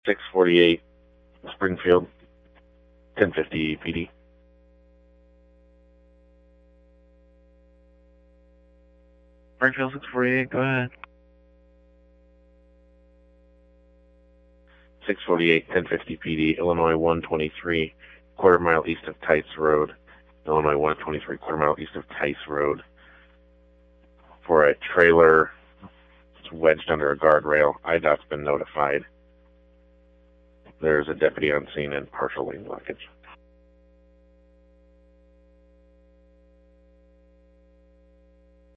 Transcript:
648 Springfield, 1050 PD. Springfield 648, go ahead. 648, 1050 PD, Illinois 123, quarter mile east of Tice Road. Illinois 123, quarter mile east of Tice Road. For a trailer, it's wedged under a guardrail. IDOT's been notified. There's a deputy on scene and partial lane blockage.